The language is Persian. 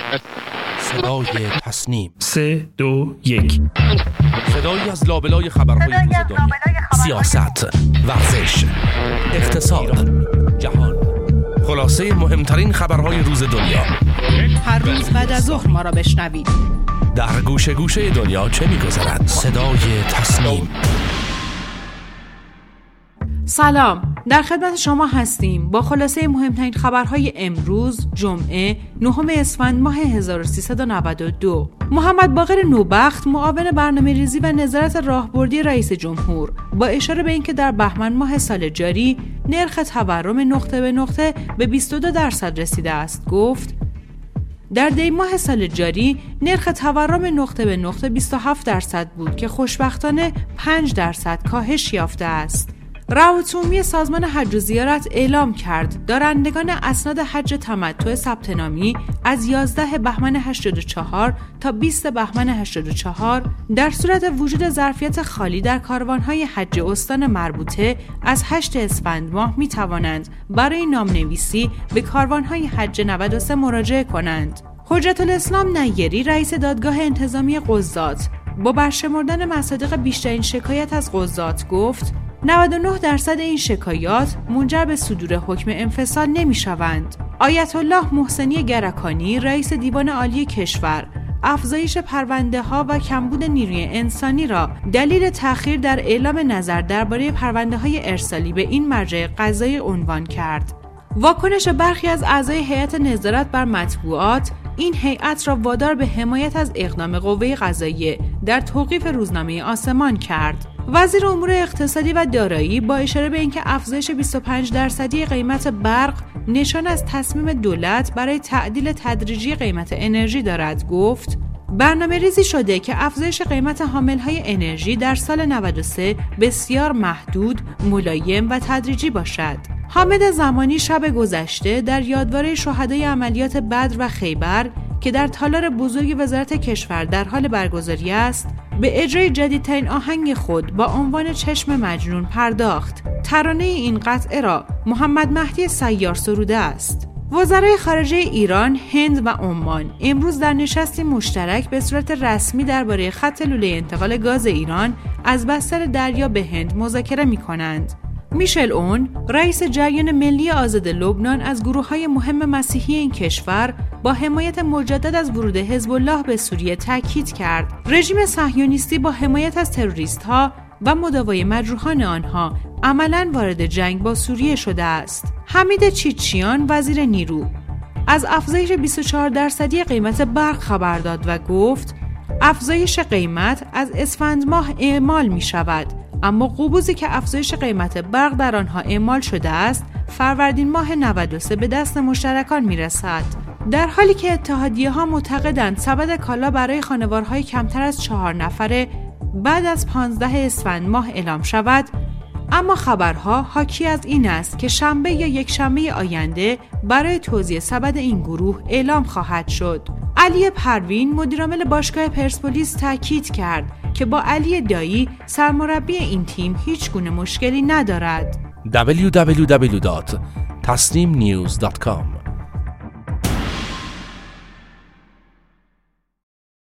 صدای تصنیم 3 2 1 صدایی از لابلای خبرهای روز دنیا، سیاست، ورزش، اقتصاد، جهان، خلاصه مهمترین خبرهای روز دنیا. هر روز بعد از ظهر ما را بشنوید. در گوشه گوشه دنیا چه می‌گذرد؟ صدای تصنیم. سلام، در خدمت شما هستیم با خلاصه مهمترین خبرهای امروز جمعه 9 اسفند ماه 1392. محمد باقر نوبخت معاون برنامه‌ریزی و نظارت راهبردی رئیس جمهور با اشاره به اینکه در بهمن ماه سال جاری نرخ تورم نقطه به نقطه به 22% رسیده است گفت در دی ماه سال جاری نرخ تورم نقطه به نقطه 27% بود که خوشبختانه 5% کاهش یافته است. رئیس عمومی سازمان حج و زیارت اعلام کرد دارندگان اسناد حج تمتع ثبت نامی از 11 بهمن 84 تا 20 بهمن 84 در صورت وجود ظرفیت خالی در کاروانهای حج استان مربوطه از 8 اسفند ماه می توانند برای نامنویسی به کاروانهای حج 93 مراجعه کنند. حجت الاسلام نیری رئیس دادگاه انتظامی قضات با برشمردن مصادیق بیشترین شکایت از قضات گفت 99% این شکایات منجر به صدور حکم انفصال نمی شوند. آیت الله محسنی گرکانی رئیس دیوان عالی کشور افزایش پرونده ها و کمبود نیروی انسانی را دلیل تأخیر در اعلام نظر درباره پرونده های ارسالی به این مرجع قضایی عنوان کرد. واکنش برخی از اعضای هیئت نظارت بر مطبوعات این هیئت را وادار به حمایت از اقدام قوه قضاییه در توقیف روزنامه آسمان کرد. وزیر امور اقتصادی و دارایی با اشاره به اینکه افزایش 25% قیمت برق نشان از تصمیم دولت برای تعدیل تدریجی قیمت انرژی دارد گفت برنامه ریزی شده که افزایش قیمت حاملهای انرژی در سال 93 بسیار محدود، ملایم و تدریجی باشد. حامد زمانی شب گذشته در یادواره شهدای عملیات بدر و خیبر که در تالار بزرگ وزارت کشور در حال برگزاری است، به اجرای جدیدترین آهنگ خود با عنوان چشم مجنون پرداخت. ترانه این قطعه را محمد مهدی سیار سروده است. وزرای خارجه ایران، هند و عمان امروز در نشستی مشترک به صورت رسمی درباره خط لوله انتقال گاز ایران از بستر دریا به هند مذاکره می‌کنند. میشل اون، رئیس جریان ملی آزاد لبنان از گروه‌های مهم مسیحی این کشور با حمایت مجدد از ورود حزب الله به سوریه تاکید کرد رژیم صهیونیستی با حمایت از تروریست‌ها و مداوای مجروحان آنها عملاً وارد جنگ با سوریه شده است. حمید چیچیان وزیر نیرو از افزایش 24% قیمت برق خبر داد و گفت افزایش قیمت از اسفند ماه اعمال می شود، اما قبوزی که افزایش قیمت برق در آنها اعمال شده است فروردین ماه 93 به دست مشترکان می رسد. در حالی که اتحادیه‌ها معتقدند سبد کالا برای خانوارهای کمتر از 4 نفره بعد از 15 اسفند ماه اعلام شود، اما خبرها حاکی از این است که شنبه یا یک شنبه آینده برای توزیع سبد این گروه اعلام خواهد شد. علی پروین مدیرعامل باشگاه پرسپولیس تاکید کرد که با علی دایی سرمربی این تیم هیچ گونه مشکلی ندارد. www.tasnimnews.com